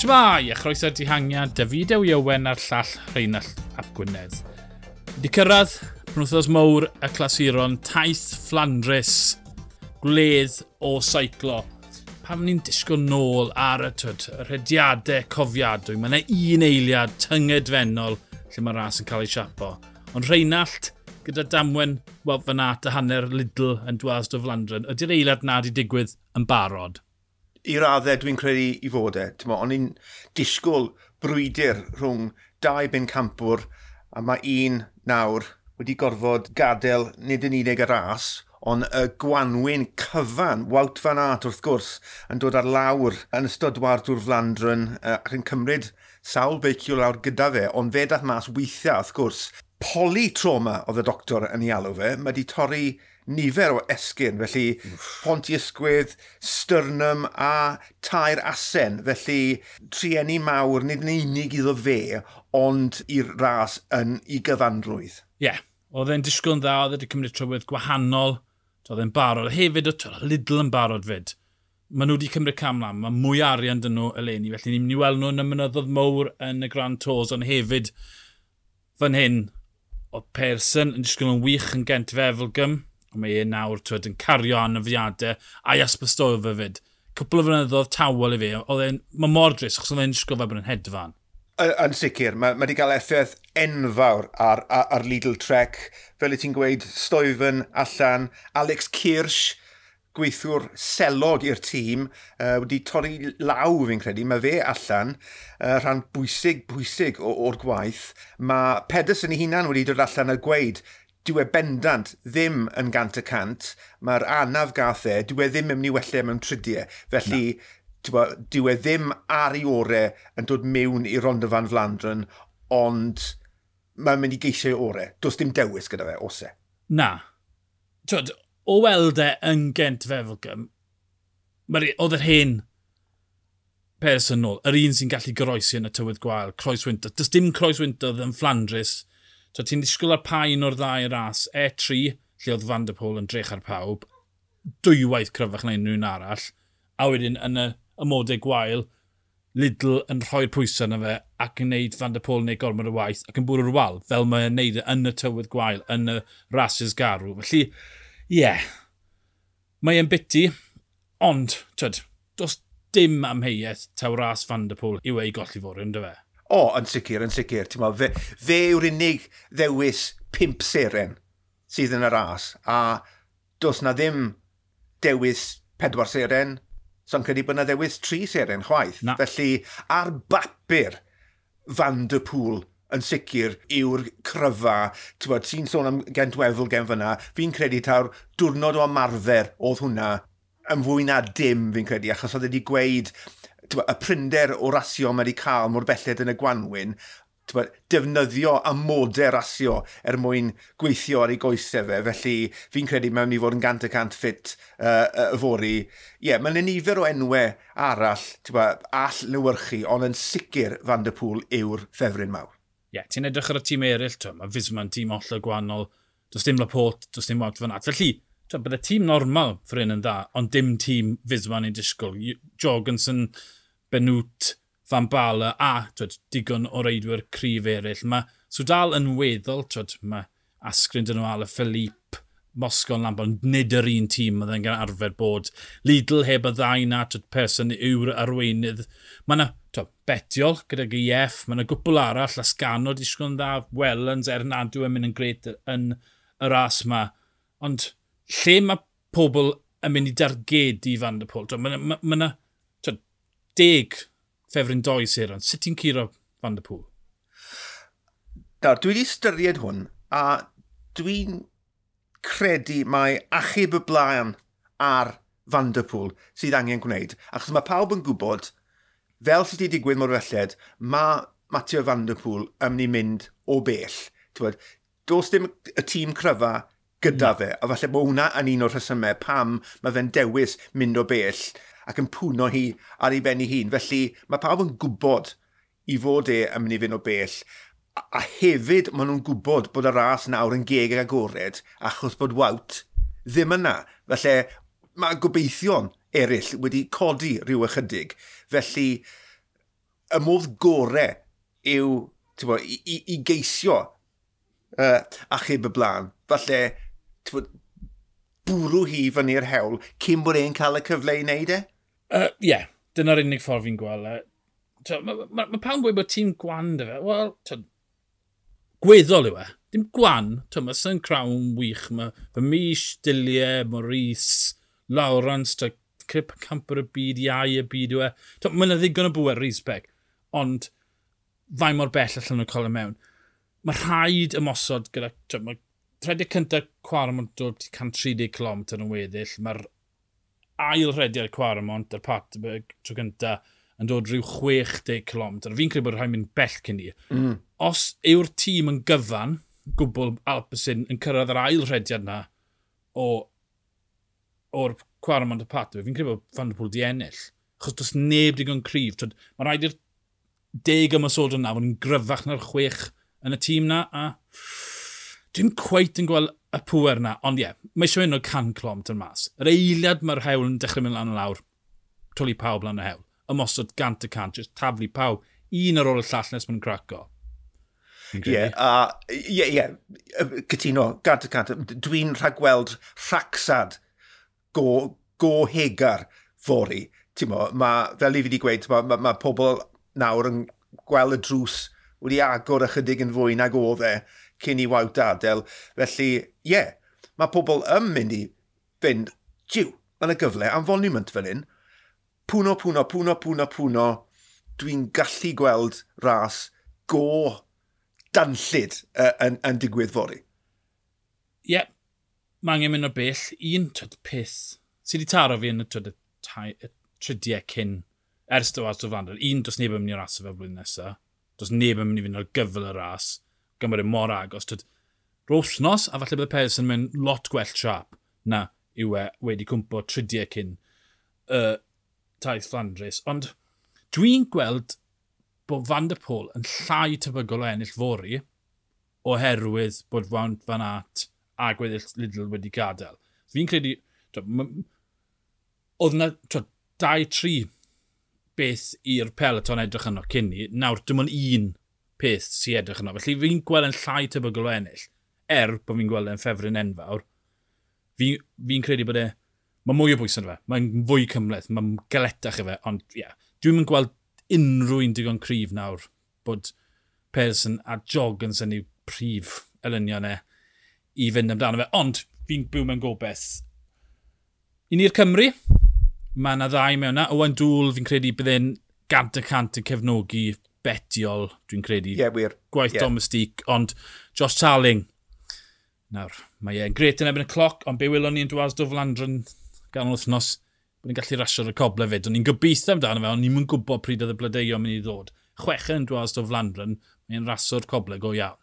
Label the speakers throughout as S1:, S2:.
S1: Shmai, a chroeso'r dihangiad, David Ew Iowen a'r llall Rheinald Ap Gwynedd. Wedi cyrraedd penwythnos mowr y clasuron taith Flandris, gwledd o seiclo. Pam ni'n disgwyl nôl ar y rhediadau cofiadwy, mae yna un eiliad tyngedfennol lle mae'r ras yn cael ei siapo. Ond Rheinald, gyda damwen, wel fyna at y hanner Lidl yn Dwars do Flandren, ydy'r eiliad na wedi digwydd yn barod?
S2: I raddau dwi'n credu i fod e. Ond ni'n disgwyl brwydr rhwng dau bencampwr a mae un nawr wedi gorfod gadael nid yn unig y ras, ond y gwanwyn cyfan, Wout van Aert wrth gwrs, yn dod ar lawr yn ystod Dwars do Flandren ac yn cymryd sawl beiciol lawr gyda fe, ond fe dath mas weithiau wrth gwrs. Polytrauma oedd y doctor yn ei alw fe, mae wedi torri nifer o esgyn, felly pontiysgwydd, sternum a tair asen, felly trienni mawr, nid yn unig iddo fe, ond i'r ras yn ei gyfanrwydd.
S1: Ie, oedd e'n disgwyl yn dda, oedd wedi cymryd trywydd gwahanol, oedd e'n barod. Hefyd oedd Lidl yn barod fyd. Maen nhw wedi cymryd cam lan, mae mwy arian dyn nhw eleni, felly ni'n mynd i weld nhw yn y mynyddodd mowr yn y Grand Tours, ond hefyd fan hyn, oedd Persson yn disgwyl yn wych yn Gent Wevelgem, ond mae e nawr yn cario anafiadau, a Jasper Stuyver fyd. Cwpl o flynyddoedd tawel i fe, mae mor dris, achos oedd e'n disgwyl fe bod yn hedfan.
S2: Yn sicr, mae wedi cael effaith enfawr ar Lidl Trek. Fel y ti'n gweud, Stuyven allan, Alex Kirsch, gweithwyr selog i'r tîm, wedi torri law fi'n credu, mae fe allan, rhan bwysig o'r gwaith. Mae Pedersen ei hunan wedi dod allan a gweud, dyw e bendant ddim yn 100%, mae'r anaf gath e, dyw e ddim yn mynd i wella mewn tridiau. Felly, dyw e ddim ar ei orau yn dod mewn i Ronde van Vlaanderen, ond mae'n mynd i geisio ei orau. Does dim dewis gyda fe, os e.
S1: Na. O weld e yn Gent Wevelgem, oedd yr hen Persson nôl, yr un sy'n gallu goroesi yn y tywydd gwael, croeswyntodd. Does dim croeswyntodd yn Flandris. Ti'n disgwyl ar pa un o'r ddau ras, E3, lle oedd Van der Poel yn drech ar pawb, dwywaith cryfach na unrhyw un arall, a wedyn yn y modau gwael, Lidl yn rhoi'r pwysau na fe ac yn neud Van der Poel neu gormod y waith ac yn bwrw'r wal, fel mae'n neud yn y tywydd gwael, yn y rhasys garw. Felly, mae'n biti, ond, does dim amheuaeth taw ras Van der Poel yw ei golli fawr, ynddo fe?
S2: Yn sicr. Fe yw'r unig ddewis 5 seren sydd yn y ras, a does na ddim dewis 4 seren, so'n credu bod na ddewis 3 seren chwaith. Na. Felly, ar bapur, Van der Poel yn sicr yw'r cryfa. Ti'n sôn am Gent Wevelgem fyna, fi'n credu taw'r diwrnod o ymarfer oedd hwnna yn fwy na dim, fi'n credu, achos oedd wedi gweud y prynder o rasio mae wedi cael mor belled yn y gwanwyn, defnyddio amodau rasio mwyn gweithio ar ei goesau fe, felly fi'n credu mae'n mynd i fod yn 100% ffit y fori. Mae'n nifer o enwau arall, all lywyrchu, ond yn sicr Van der Poel yw'r ffefryn mawr.
S1: Ti'n edrych ar y tîm eraill, mae Fisma'n tîm holl o gwahanol, does dim Laporte, does dim Wout van Aert. Felly, bydd y tîm normal ffrin yn dda, ond dim tîm Fisma'n ei disgwyl. Jorgensen, Benoot, Van Bala a digon o reidwyr cryf eraill. Mae Soudal yn weddol, mae Asgrin dyn nhw ala Philippe, Moscon Lambon, nid yr un tîm oedd yn gan arfer bod. Lidl heb y ddau na, Persson yw'r arweinydd. Mae yna Betiol gyda GF, mae yna gwbl arall, Lascano, disgwyl yn dda, Wellens, Ernadw yn mynd yn gret yn y ras yma. Ond lle mae pobl yn mynd i dargedu Van der Poel? Mae yna 10 ffefryn 2 seren. Sut ti'n curo Van der Poel?
S2: Dwi wedi styried hwn, a dwi'n credu mae achub y blaen ar Van der Poel sydd angen gwneud. Achos mae pawb yn gwybod, fel sydd wedi digwydd mor felled, mae Mathieu Van der Poel yn mynd i mynd o bell. Does dim y tîm cryfa gyda fe, a falle bod hwnna yn un o'r rhesymau pam mae fe'n dewis mynd o bell ac yn pwno hi ar ei ben ei hun. Felly mae pawb yn gwybod i fod yn mynd i fynd o bell. A hefyd maen nhw'n gwybod bod y ras nawr yn geg agored achos bod Wout ddim yna. Felly mae gobeithio'n eraill wedi codi rhyw ychydig. Felly y modd gorau yw i geisio achub y blaen. Falle bwrw hi fyny'r hewl cyn bod e'n cael y cyfle i wneud e?
S1: Yeah, dyna'r unig ffordd fi'n gweld. Mae pan gweud bod tîm gwan dy fe, wel, gweddol yw e. Dim gwan, mae St Crown wych, mae Mish, Diliau, Maurice, Lawrence, Crip Camper y byd, Iau y byd yw e. Mae'n ddigon o bwer, Rhysbeg, ond fai mor bell allan nhw'n cael y mewn. Mae rhaid ymosod gyda... Mae rhediad cyntaf Quaremont dod 130 km yn weddill. Mae'r ail rhediad Quaremont ar Paterberg tro cyntaf yn dod rhyw 60 km. Fi'n credu bod rhaid mynd bell cyn i. Os yw'r tîm yn gyfan, gwbl Alpecin yn cyrraedd yr ail rhediad na o'r Quaremont a Paterberg, fi'n credu bod Van der Poel di ennill. Achos does neb digon cryf. Mae rhaid i'r 10 ymosod yna fod yn gryfach na'r 6 yn y tîm na, a dwi'n cweit yn gweld y pwer na, ond mae eisiau mynd o 100 km yn mas. Yr eiliad mae'r hewl yn dechrau mynd lan y lawr, twli pawb lan y hewl, ymosod 100%, just taflu pawb, un ar ôl y llall nes mae'n craco.
S2: Cytuno, 100%. Dwi'n rhagweld rhacsad go hegar fori. Fel i fi wedi gweud, mae pobl nawr yn gweld y drws wedi agor ychydig yn fwy nag oedd e cyn i wawt adael. Felly, mae pobl yn mynd i fynd, mae'n y gyfle, anfoniment fel hyn. Pwno. Dwi'n gallu gweld ras go danllid yn digwydd fori.
S1: Mae angen mynd o bell. Un peth sydd wedi taro fi yn y tridiau cyn ers dywas o Flandr. Un, dos neb yn mynd i'r ras o fel blwyddyn nesaf. Does neb yn mynd i fynd ar gyfle y ras, gan bod e mor agos. Rosnos, a falle bydd Pedersen yn mynd lot gwell siap na yw e wedi cwmpo 30 cyn taith Flandres. Ond dwi'n gweld bod Van der Poel yn llai tebygol o ennill fori oherwydd bod Van Aert a gweddill Lidl wedi gadael. Fi'n credu, oedd yna 2-3 beth i'r peloton edrych yno cyn ni, nawr dim ond un peth sy'n edrych yno. Felly fi'n gweld yn llai tebygol o ennill, bod fi'n gweld yn ffefryn enfawr. Fi'n credu bod mae mwy o bwys yn fe, mae'n fwy cymleth, mae'n galetach i fe, ond dwi'n mynd gweld unrhyw un digon cryf nawr bod Pedersen a Joggins yn ei prif elynion i fynd amdano fe. Ond fi'n byw mewn gobeith. I ni'r Cymru, mae yna ddau mewn yna. Owain Dŵl, fi'n credu byddai'n 100% yn cefnogi betiol, dwi'n credu. Gwaith domestig, ond Josh Tarling. Nawr, mae e'n gret yn ebyn y cloc, ond be welon ni yn dwas do Flandr yn ganol wythnos, bod ni'n gallu rasio'r y coble fyd. Ond ni'n gobeithio amdano fe, ond ni'n mynd gwybod pryd oedd y blodeuo mynd i ddod. Chweched yn dwas do Flandr, mae'n rasio'r coble go iawn.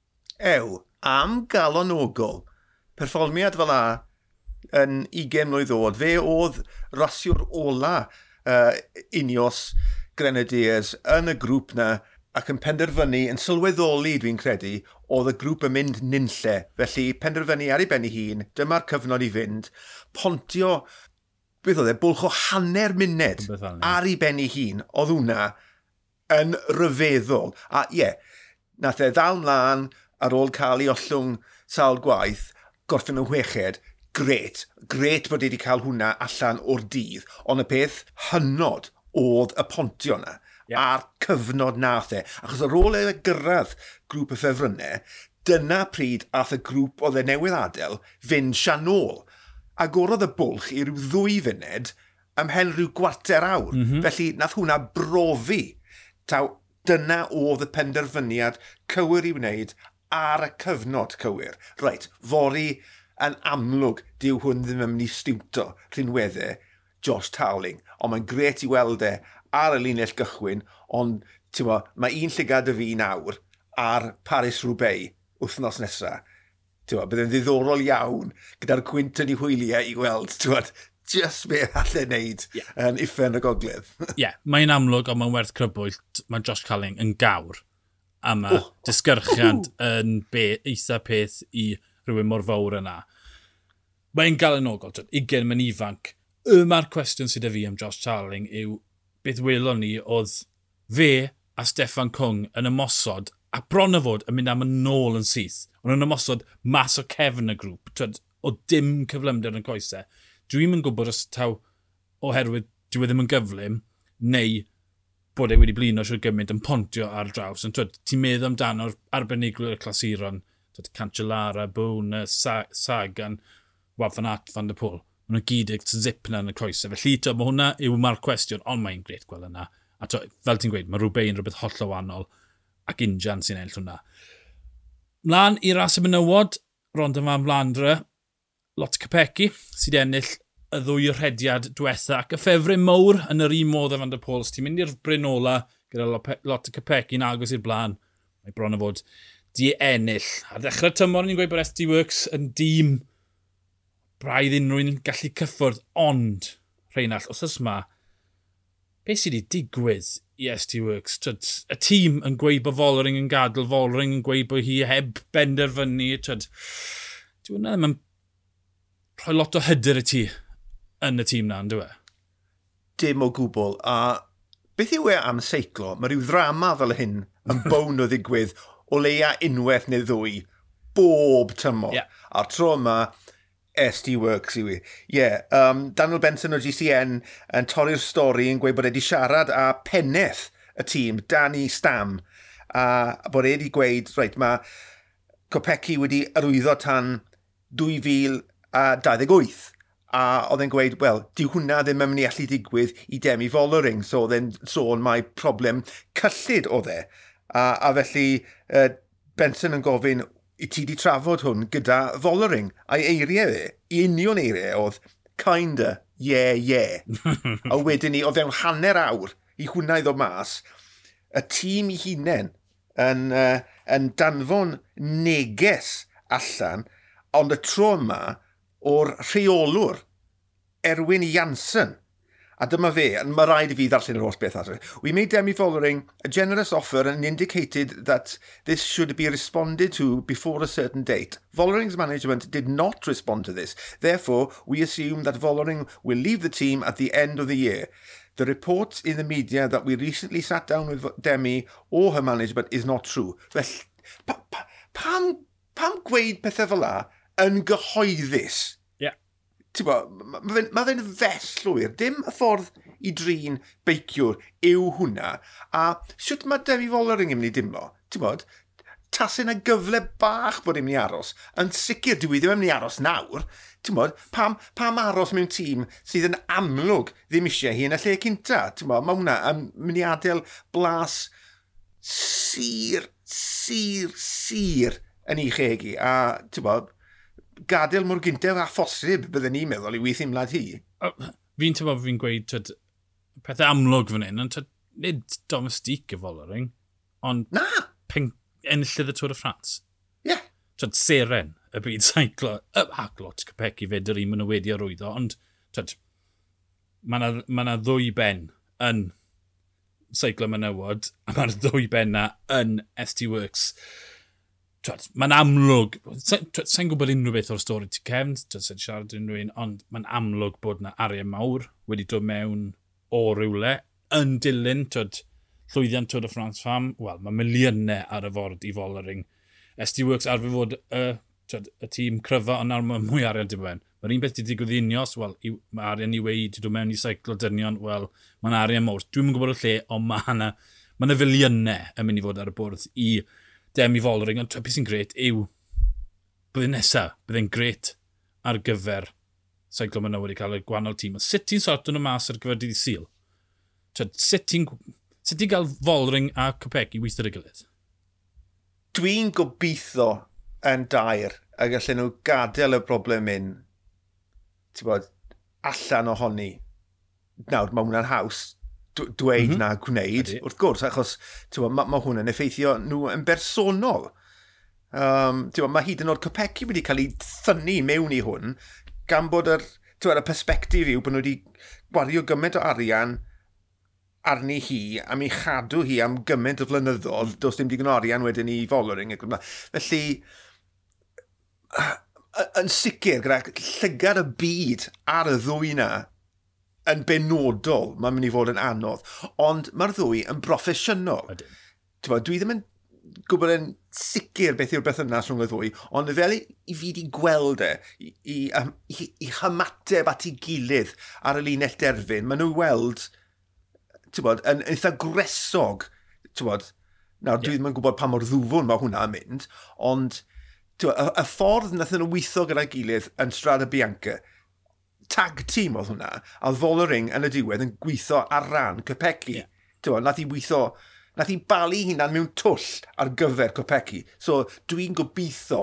S2: Am galonogol, perfformiad fel a yn 20 mlwydd oed. Fe oedd rasio'r ola Ineos Grenadiers yn y grŵp na ac yn penderfynu, yn sylweddoli dwi'n credu, oedd y grŵp yn mynd nynlle. Felly penderfynu ar ei ben ei hun, dyma'r cyfnod i fynd, pontio, beth oedd e, bwlch o hanner munud ar ei ben ei hun, oedd hwnna yn ryfeddol. A nath e ddal mlaen ar ôl cael ei ollwng sawl gwaith, gorffen yn chweched, gret bod wedi cael hwnna allan o'r dydd, ond y peth hynod oedd y pontio na, a'r cyfnod nath e. Achos ar ôl e gyrraedd grŵp y ffefrynnau, dyna pryd ath y grŵp oedd e newydd adael fynd sianol. Agorodd y bwlch i ryw 2 funed ymhen rhyw gwarter awr. Felly nath hwnna brofi. Dyna oedd y penderfyniad cywir i wneud ar y cyfnod cywir. Reit, fori yn amlwg, dyw hwn ddim yn mynd i stiwto rhinweddau Josh Tarling. Ond mae'n gret i weld e ar y linell gychwyn, ond mae un llygad y fi nawr ar Paris-Roubaix wythnos nesaf. Bydd yn ddiddorol iawn gyda'r gwynt yn ei hwyliau i weld, just be allan neud yn uffen y gogledd.
S1: Mae'n amlwg, ond mae'n werth crybwyll, mae Josh Tarling yn gawr. A mae disgyrchiant yn eitha peth i rhywun mor fawr yna. Mae'n galonogol, 20 mae'n ifanc. Mae'r cwestiwn sydd â fi am Josh Tarling yw beth welon ni oedd fe a Steffan Cwng yn ymosod, a bron o fod yn mynd am y nôl yn syth. Ond yn ymosod mas o cefn y grŵp, twyd, o dim cyflymder yn coesau. Dwi'n mynd gwybod os taw oherwydd dwi ddim yn gyflym, neu bod e wedi blino siwr gymaint yn pontio ar draws. Ti'n meddwl amdano'r arbeniglwyr y clasuron, Cancellara, Boone, Sagan, Wout van Aert, Van der Poel. Maen nhw'n gyd eich zip na yn y croesau. Felly, mae hwnna yw marc cwestiwn, ond mae'n gret gweld yna. A fel ti'n gweud, mae rhywbeth yn rhywbeth holl o wannol ac Injan sy'n enll hwnna. Mlaen i ras y menywod, Ronda van Vlaanderen, Lotte Kopecky, sydd ennill y ddwy rhediad diwetha ac y ffefryn mowr yn yr un modd o Van der Poel. Os ti'n mynd i'r Brinola gyda Lotte Kopecky yn agos i'r blaen, mae bron o fod di ennill. Ar ddechrau tymor, ni'n gweud bod SD Works yn dîm braidd unrhyw'n gallu cyffwrdd, ond Rheinald, os ys ma, beth sydd wedi digwydd i SD Works? Y tîm yn gweud bod Vollering yn gadael, Vollering yn gweud bod hi heb benderfynu. Dwi'n meddwl yn rhoi lot o hyder i ti yn y tîm na, yn dwi?
S2: Dim o gwbl. A beth yw e am seiclo? Mae rhyw ddrama fel hyn yn bown o ddigwydd o leia unwaith neu ddwy bob tymor. Yeah. A'r tro yma, SD Works yw i. Daniel Benson o GCN yn torri'r stori yn gweud bod wedi siarad a penneth y tîm, Danny Stam, a bod wedi gweud, mae Kopecky wedi arwyddo tan 2028. A oedd e'n gweud, dyw hwnna ddim yn mynd i allu digwydd i Demi Vollering. So oedd e'n sôn mae problem cyllid oedd e. A felly Benson yn gofyn, i ti di trafod hwn gyda Vollering. A'i eiriau e, i union eiriau oedd, kinda, yeah. A wedyn ni, oedd e'n hanner awr i hwnna i ddod mas, y tîm i hunain yn danfon neges allan, ond y tro yma o'r rheolwr Erwin Janssen. A dyma fe, and mae rhaid i fi ddarllen yr holl beth at. We made Demi Vollering a generous offer and indicated that this should be responded to before a certain date. Vollering's management did not respond to this. Therefore, we assume that Vollering will leave the team at the end of the year. The report in the media that we recently sat down with Demi or her management is not true. Fel, pam gweud pethau fel la yn gyhoeddus? Mae fe'n fesllwyr. Dim y ffordd i drin beiciwr yw hwnna. A sut mae Demi Vollering yn mynd i dimlo? Tasyn y gyfle bach bod i'n mynd i aros. Yn sicr, dwi ddim yn mynd i aros nawr. Pam aros mewn tîm sydd yn amlwg ddim eisiau hi yn y lle cynta? Mae hwnna yn mynd i adael blas sir yn ei chegi. A, gadael mor gyntaf a phosib bydden ni'n meddwl i weithio ymlaen hi.
S1: Fi'n gweud pethau amlwg fan hyn, ond nid domestic y Vollering, ond enillydd y Tour de France.
S2: Ie.
S1: Seren y byd saiclo, ac lot Kopecky fed yr un maen nhw wedi arwyddo, ond mae yna ddwy ben yn saiclo menywod, a mae'r ddwy ben na yn SD Works. Mae'n amlwg, sa'n gwybod unrhyw beth o'r stori ti cefn, sa'n siarad unrhyw un, ond mae'n amlwg bod yna arian mawr wedi dod mewn o rywle, yn dilyn, llwyddiant Tour de France fam, mae miliynau ar y ford i Vollering. SD Works arfer fod y tîm cryfa, ond nawr mae mwy arian di mewn. Mae'r un beth wedi digwydd unios, mae arian i wei wedi dod mewn i seiclo dynion, mae'n arian mawr. Dwi'n mynd gwybod y lle, ond mae yna filiynau yn mynd i fod ar y bwrdd i Demi Vollering, ond beth sy'n gret yw byddai'n nesaf, byddai'n gret ar gyfer seiclo menywod wedi cael y gwahanol tîm. Sut ti'n sorto nhw mas ar gyfer dydd Sul? Sut ti'n cael Vollering a Kopecky weithio ar y gilydd?
S2: Dwi'n gobeithio yn dair a gallen nhw gadael y broblem allan ohoni. Nawr, mae hwnna'n haws dweud na gwneud, wrth gwrs, achos mae hwnna'n effeithio nhw yn bersonol. Mae hyd yn oed Kopecky wedi cael ei thynnu mewn i hwn, gan bod y perspektif yw bod nhw wedi gwario gymaint o arian arni hi, am ei chadw hi am gymaint o flynyddoedd, does dim digon o arian wedyn i Vollering. Felly, yn sicr, gyda llygad y byd ar y ddwy na, yn benodol, mae'n mynd i fod yn anodd. Ond mae'r ddwy yn broffesiynol. Dwi ddim yn gwybod yn sicr beth yw'r berthynas rhwng y ddwy, ond fel i fi di gweld i hymateb at ei gilydd ar y linell derfyn, maen nhw weld yn eitha gresog. Nawr, dwi ddim yn gwybod pa mor ddwfwn mae hwnna yn mynd, ond y ffordd nath nhw weithio gyda'i gilydd yn Strada Bianca, tag team oedd hwnna, a Vollering yn y diwedd yn gweithio ar ran Kopecky. Nath hi balu hunan mewn twll ar gyfer Kopecky. So dwi'n gobeithio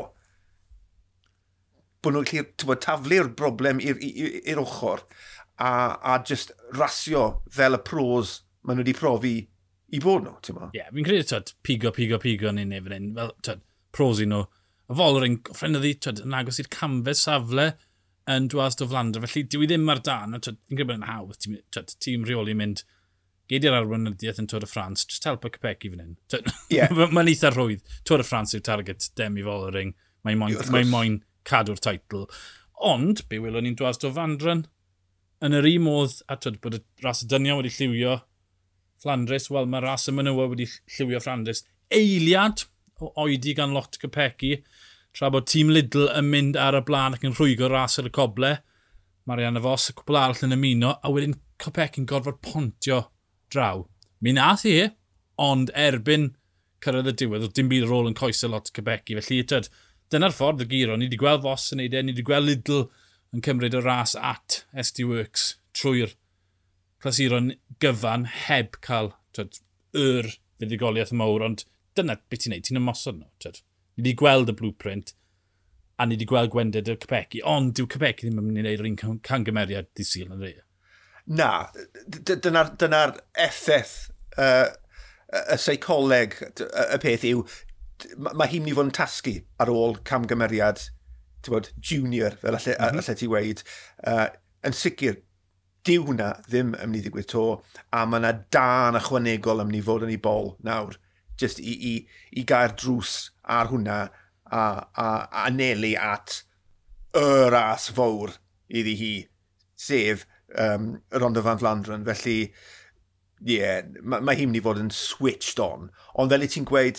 S2: bod nhw'n gallu taflu'r broblem i'r ochr a just rasio fel y pros maen nhw wedi profi i bod nhw.
S1: Fi'n credu pigo neu nefyn un. Fel pros i nhw. Y Vollering, ffrenyddi, yn agos i'r canfes safle yn Dwas do Flandre. Felly, dwi ddim ar dan. Fi'n credu bod yn hawdd. Tîm rheoli mynd geidi'r arweinyddiaeth yn Tôr y Ffrans, just help y Kopecky fan hyn. Mae'n eitha rhwydd. Tôr y Ffrans yw'r target Demi Vollering. Mae'n moyn cadw'r teitl. Ond, be welwn ni'n Dwas do Flandre yn yr un modd, a bod y ras y dynion wedi lliwio Flandres, wel, mae ras y menywod wedi lliwio Flandres. Eiliad o oedi gan lot Kopecky, tra bod tîm Lidl yn mynd ar y blaen ac yn rhwygo ras ar y coble. Marianne Vos, y cwbl arall yn ymuno, a wedyn Kopecky'n gorfod pontio draw. Mi nath hi, ond erbyn cyrraedd y diwedd, oedd dim byd ar ôl yn coesau lot Kopecky. Felly, dyna'r ffordd y giro. Ni wedi gweld Vos yn neud ni wedi gweld Lidl yn cymryd y ras at SD Works trwy'r clasuron gyfan heb cael fuddugoliaeth mawr, ond dyna beth ti'n neud, ti'n ymosod nhw. Ni wedi gweld y blueprint a ni wedi gweld gwendid y Kopecky, ond dyw Kopecky ddim yn mynd i wneud yr un cangymeriad di Sul yn rhaid.
S2: Na, dyna'r effaith y seicoleg y peth yw, mae hi'n mynd i fod yn tasgu ar ôl camgymeriad junior, fel allai ti weid. Yn sicr, dyw hwnna ddim yn mynd i ddigwydd to, a mae yna dan ychwanegol yn mynd i fod yn ei bol nawr, just i gael drws ar hwnna a anelu at y ras fawr iddi hi, sef Ronde van Vlaanderen. Felly, mae hi'n mynd i fod yn switched on. Ond fel i ti'n gweud,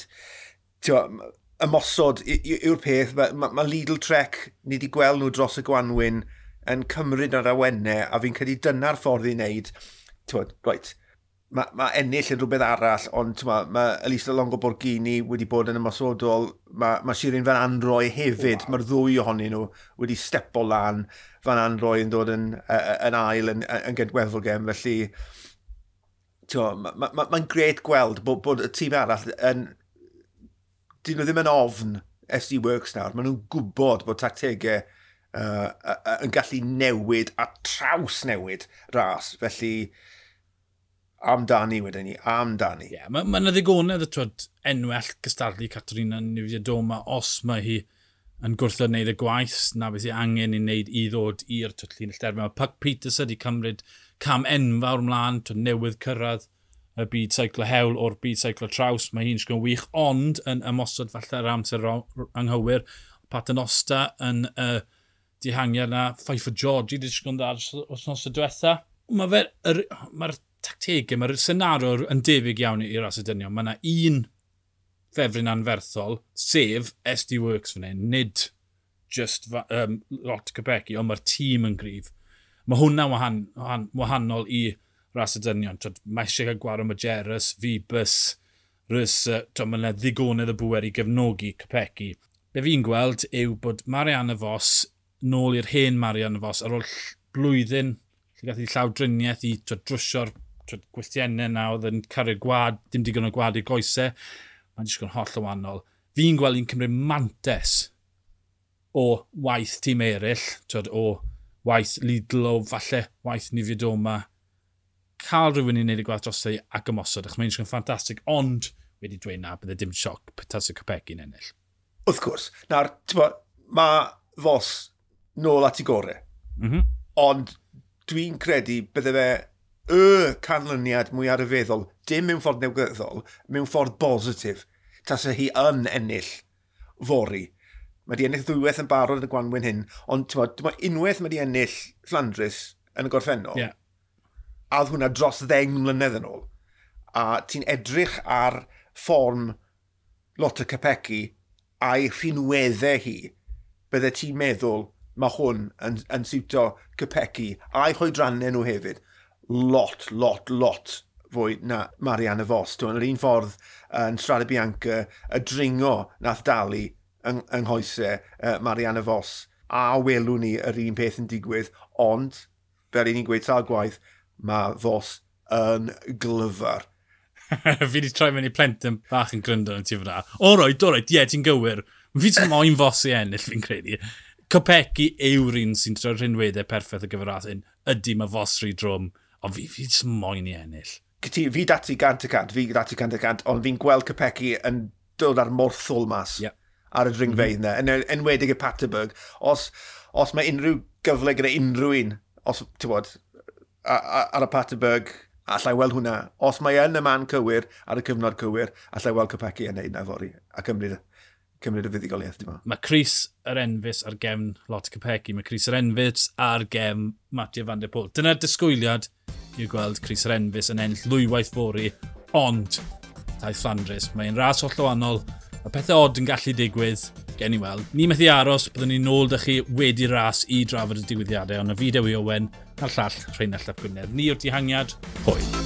S2: ymosod yw'r peth, mae Lidl Trek, ni wedi gweld nhw dros y Gwanwyn yn cymryd ar awennau, a fi'n credu dyna'r ffordd i wneud. Mae ennill yn rhywbeth arall, ond mae Elisa Longo Borghini wedi bod yn ymosodol, mae Shirin Van Anroi hefyd, mae'r ddwy ohonyn nhw wedi stepo lan, Van Anroi yn dod yn ail yn gydweddol gem, felly mae'n gret gweld bod y tîm arall dyn nhw ddim yn ofn SD Works nawr, maen nhw'n gwybod bod tactegau yn gallu newid a traws newid ras, felly amdani wedyn ni, amdani.
S1: Mae'n ddigonedd enwell gystadlu Caterina Niewiadoma os mae hi yn gwrthod wneud y gwaith, na beth i angen i wneud i ddod i'r llinell derfyn. Mae Puck Peters wedi cymryd cam enfawr ymlaen, newydd cyrraedd y byd seiclo hewl o'r byd seiclo traws. Mae hi'n sgwyn wych, ond yn ymosod falle ar amser anghywir. Paternosta yn dihangiad na Pfeiffer George i ddisgwyl dar os nos y diwetha. Mae'r tactegau, mae'r senario yn debyg iawn i'r ras y dynion. Mae yna un ffefryn anferthol, sef SD Works fan hyn, nid just lot Kopecky, ond mae'r tîm yn gryf. Mae hwnna wahanol i ras y dynion. Mae eisiau cael gwario Majerus, Fibus, Rys, mae yna ddigonedd y bwer i gefnogi Kopecky. Be fi'n gweld yw bod Marianne Vos nôl i'r hen Marianne Vos ar ôl blwyddyn lle gath i llawdriniaeth i drwsio'r gwythiennau na oedd yn cario gwad, dim digon o gwad i'r goesau. Mae'n disgwyl holl o wannol. Fi'n gweld i'n cymryd mantes o waith tîm eraill, o waith Lidl, o falle waith Niewiadoma. Cael rhywun i'n neud y gwaith drosau ac ymosod, achos mae'n disgwyl ffantastig, ond wedi dweud na, bydde dim sioc petas y Kopecky yn ennill.
S2: Wrth gwrs. Nawr, mae Vos nôl at i gore. Ond dwi'n credu bydde fe canlyniad mwy arifeddol, dim mewn ffordd newgyddol, mewn ffordd bositif, tasa hi yn ennill fori. Mae di ennill ddwywaith yn barod yn y Gwanwyn hyn, ond unwaith mae di ennill Flandres yn y gorffennol, a oedd hwnna dros 10 mlynedd yn ôl. A ti'n edrych ar fform Lotte Kopecky a'i rhinweddau hi, bydde ti'n meddwl mae hwn yn siwto Kopecky a'i choedrannau nhw hefyd. Lot fwy na Marianne Vos. Yn yr un ffordd yn Strade Bianca, y dringo nath dalu yng nghoesau Marianne Vos. A welwn ni yr un peth yn digwydd, ond, fel ni'n gweud sa'r gwaith, mae Vos yn glyfar.
S1: Fi wedi troi mewn i plentyn bach yn gryndo yn ti fyna. Alright, ti'n gywir. Fi ti'n moyn Vos i ennill, fi'n credu. Kopecky yw'r un sy'n troi'r rhinweddau perffaith y gyfraith hyn. Ydy mae Vos rhy drwm, ond fi ti'n moyn i ennill.
S2: Fi dati 100%, ond fi'n gweld Kopecky yn dod ar morthol mas ar y dringfeidd yna. Yn enwedig y Paterberg, os mae unrhyw gyfle gyda unrhyw un, os, ti'n bod, ar y Paterberg, allai weld hwnna. Os mae yn y man cywir, ar y cyfnod cywir, allai weld Kopecky yn neud na fori, a cymryd y fuddigoliaeth, dim ond.
S1: Mae Chris yr Enfys ar gefn Lotte Kopecky, mae Chris yr Enfys ar gefn Mathieu van der Poel. Dyna'r disgwyliad i'w gweld Chris yr Enfys yn ennill lwywaith fori, ond taith Flandres. Mae'n ras holl o wahanol, y pethau odd yn gallu digwydd, gen i weld. Ni methu aros, byddwn ni'n ôl da chi wedi ras i drafod y digwyddiadau, ond y fi Dewi Owen, a'r llall Rheinald Ap Gwynedd. Ni o'r dihangiad, hwyl.